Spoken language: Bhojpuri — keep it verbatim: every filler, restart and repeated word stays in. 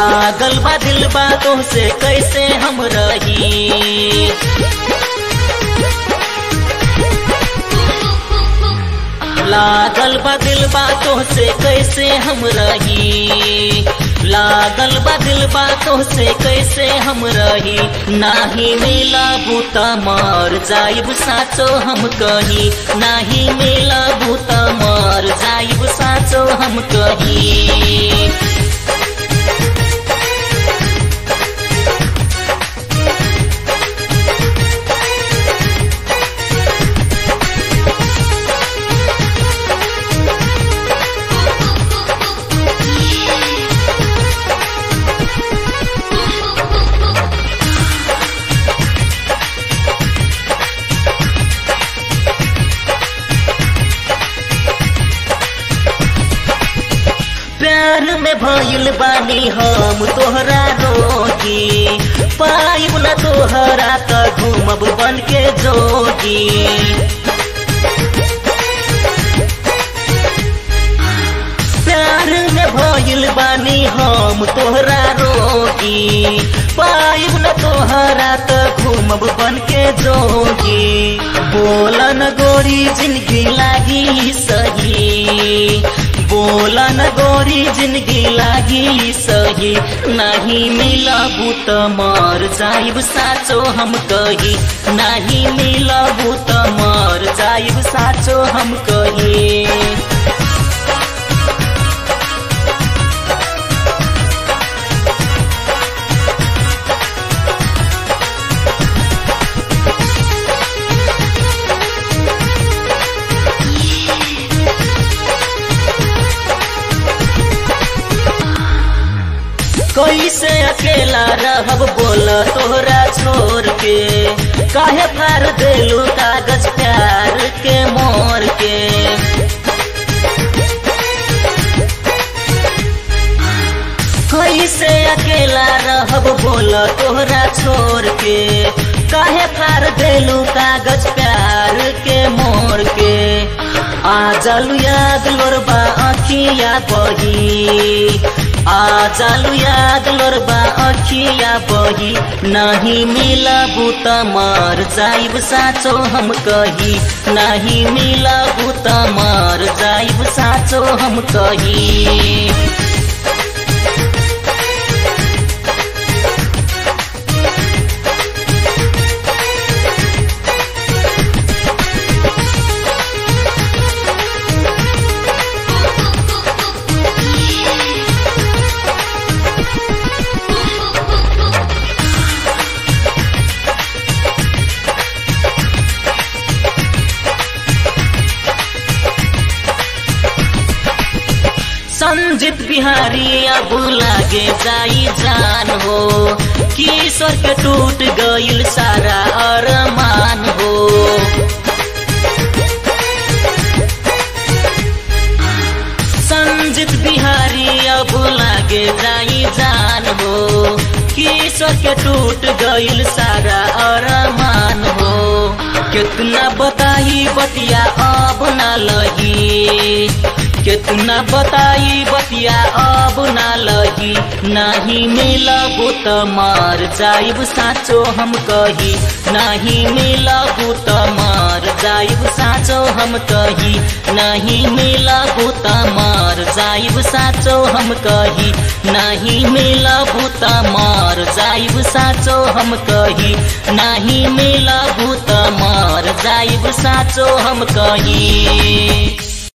लागल बा दिल बा तोहसे कैसे हम रही। लागल बा दिल बा तोहसे कैसे हम रही। लागल बा दिल बा तोहसे कैसे हम रही। नाही मिला बूता मर जाइब साचो हम कही। नाही मिला बूता मर जाइब साचो हम कही। प्यार में भइल बानी हम तोहरा रोगी। पाइब न तोहरा त घूमब बन के जोगी। प्यार में भइल बानी हम तोहरा रोगी। पाइब न तोहरा त घूमब बन के जोगी। बोलन गोरी जिंदगी लागी सही। बोलन गोरी जिंदगी लागी सही। नहीं मिला बूत मर जाइब साचो हम कही। नहीं मिला बूत मर जाइब साचो हम कही। कैसे अकेला रहब बोल तोहरा छोड़ के। काहे फाड़ देलू कागज प्यार के मोर के। कैसे अकेला रहब बोल तोहरा छोड़ के। काहे फाड़ देलू कागज प्यार के मोर के। आ जालू याद लोरबा अखिया बही। आ जालू याद लोरबा अखिया बही। नहीं मिला बूत मर जाइब साचो हम कही। नहीं मिला बूत मर जाइब साचो हम कही। संजीत बिहारी अब लागे जाई जान हो। किशोर के टूट गईल सारा अरमान हो। संजीत बिहारी अब लागे जाई जान हो। किशोर के टूट गईल सारा अरमान हो। कितना बताई बतिया अब ना लगी। कितना बताई बतिया अब ना लगी। नहीं मिलबू त मर जाइब साचो हम कही। नहीं मिलबू त मर जाइब साचो हम कही। नहीं मिलबू त मर जाइब साचो हम कही। नहीं मिलबू त मर जाइब साचो हम कही। नहीं मिलबू त मर जाइब साचो हम कही।